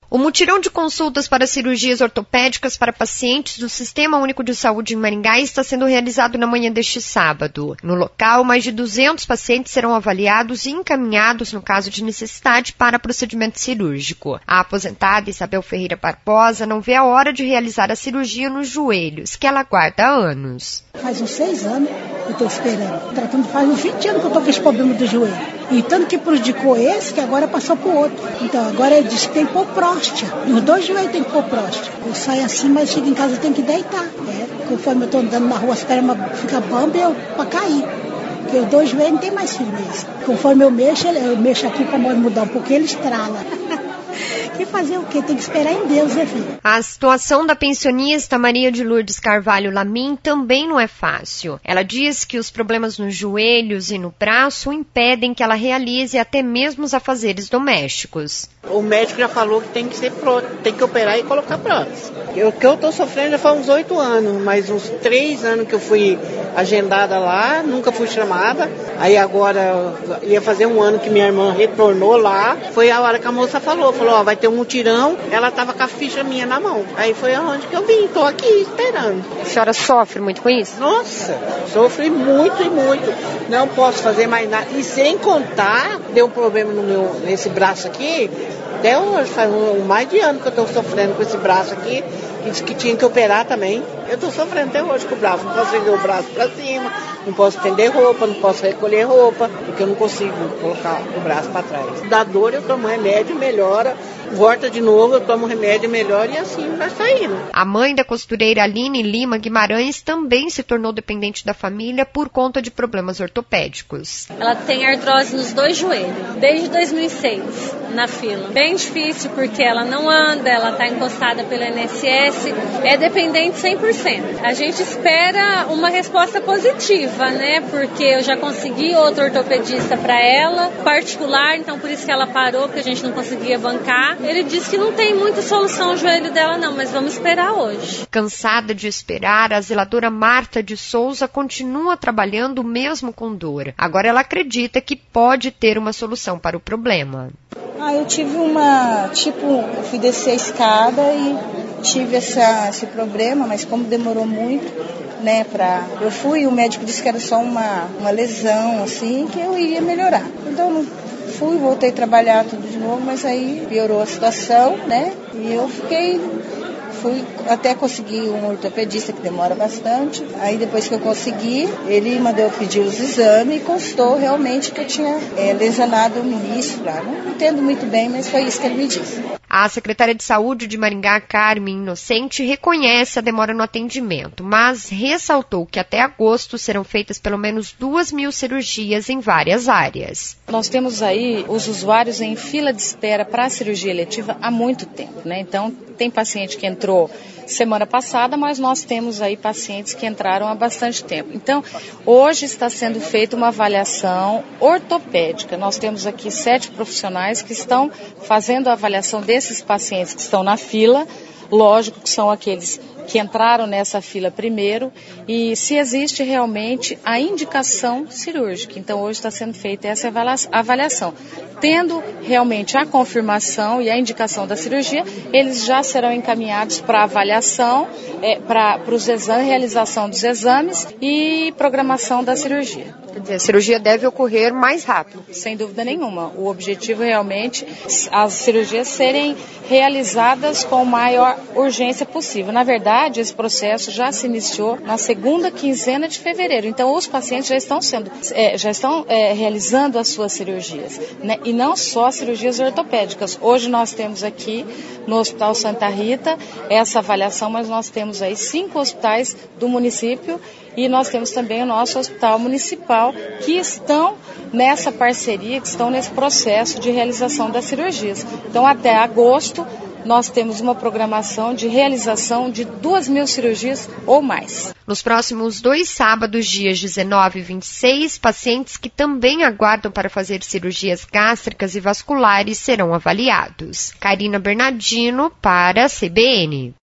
O mutirão de consultas para cirurgias ortopédicas para pacientes do Sistema Único de Saúde em Maringá está sendo realizado na manhã deste sábado. No local, mais de 200 pacientes serão avaliados e encaminhados no caso de necessidade para procedimento cirúrgico. A aposentada Isabel Ferreira Barbosa não vê a hora de realizar a cirurgia nos joelhos, que ela aguarda há anos. Faz uns 6 anos que eu estou esperando. Tratando faz uns 20 anos que eu estou com esse problema do joelho. E tanto que prejudicou esse, que agora passou para o outro. Então, agora ele diz que tem que pôr próstata. Nos 2 joelhos tem que pôr próstata. Eu saio assim, mas chego em casa eu tenho que deitar. Conforme eu estou andando na rua, as pernas ficam bambas para cair. Porque os 2 joelhos não tem mais firmeza. Conforme eu mexo aqui para mudar um pouquinho, ele estrala. E fazer o quê? Tem que esperar em Deus, né, filho? A situação da pensionista Maria de Lourdes Carvalho Lamin também não é fácil. Ela diz que os problemas nos joelhos e no braço impedem que ela realize até mesmo os afazeres domésticos. O médico já falou que tem que ser tem que operar e colocar prótese. O que eu estou sofrendo já faz uns 8 anos, mas uns 3 anos que eu fui agendada lá, nunca fui chamada. Aí agora ia fazer 1 ano que minha irmã retornou lá. Foi a hora que a moça falou, ó, vai ter um mutirão. Ela estava com a ficha minha na mão. Aí foi aonde que eu vim, estou aqui esperando. A senhora sofre muito com isso? Nossa, sofri muito e muito. Não posso fazer mais nada. E sem contar, deu um problema nesse braço aqui. Até hoje, faz mais de ano que eu estou sofrendo com esse braço aqui, que disse que tinha que operar também. Eu estou sofrendo até hoje com o braço, não posso erguer o braço para cima, não posso estender roupa, não posso recolher roupa, porque eu não consigo colocar o braço para trás. Da dor eu tomo remédio, melhora, volta de novo, eu tomo remédio, melhora e assim vai saindo. A mãe da costureira Aline Lima Guimarães também se tornou dependente da família por conta de problemas ortopédicos. Ela tem artrose nos 2 joelhos, desde 2006, na fila. Bem difícil porque ela não anda, ela está encostada pelo INSS, é dependente 100%. A gente espera uma resposta positiva, né? Porque eu já consegui outro ortopedista para ela, particular, então por isso que ela parou, porque a gente não conseguia bancar. Ele disse que não tem muita solução o joelho dela não, mas vamos esperar hoje. Cansada de esperar, a zeladora Marta de Souza continua trabalhando mesmo com dor. Agora ela acredita que pode ter uma solução para o problema. Eu tive eu fui descer a escada e tive esse problema, mas como demorou muito, né, eu fui, o médico disse que era só uma lesão, assim, que eu iria melhorar. Então, voltei a trabalhar tudo de novo, mas aí piorou a situação, né, e eu fui até conseguir um ortopedista, que demora bastante. Aí depois que eu consegui, ele mandou eu pedir os exames e constou realmente que eu tinha lesionado o menisco lá. Não entendo muito bem, mas foi isso que ele me disse. A secretária de Saúde de Maringá, Carmen Inocente, reconhece a demora no atendimento, mas ressaltou que até agosto serão feitas pelo menos 2.000 cirurgias em várias áreas. Nós temos aí os usuários em fila de espera para a cirurgia eletiva há muito tempo, né? Então, tem paciente que entrou semana passada, mas nós temos aí pacientes que entraram há bastante tempo. Então, hoje está sendo feita uma avaliação ortopédica. Nós temos aqui 7 profissionais que estão fazendo a avaliação desses pacientes que estão na fila. Lógico que são aqueles que entraram nessa fila primeiro e se existe realmente a indicação cirúrgica. Então, hoje está sendo feita essa avaliação. Tendo realmente a confirmação e a indicação da cirurgia, eles já serão encaminhados para avaliação, para os exames, realização dos exames e programação da cirurgia. Quer dizer, a cirurgia deve ocorrer mais rápido. Sem dúvida nenhuma. O objetivo realmente as cirurgias serem realizadas com a maior urgência possível. Na verdade, esse processo já se iniciou na 2ª quinzena de fevereiro. Então, os pacientes já estão realizando as suas cirurgias, né? E não só cirurgias ortopédicas. Hoje nós temos aqui no Hospital Santa Rita essa avaliação, mas nós temos aí 5 hospitais do município e nós temos também o nosso hospital municipal que estão nessa parceria, que estão nesse processo de realização das cirurgias. Então, até agosto, nós temos uma programação de realização de 2.000 cirurgias ou mais. Nos próximos 2 sábados, dias 19 e 26, pacientes que também aguardam para fazer cirurgias gástricas e vasculares serão avaliados. Karina Bernardino para a CBN.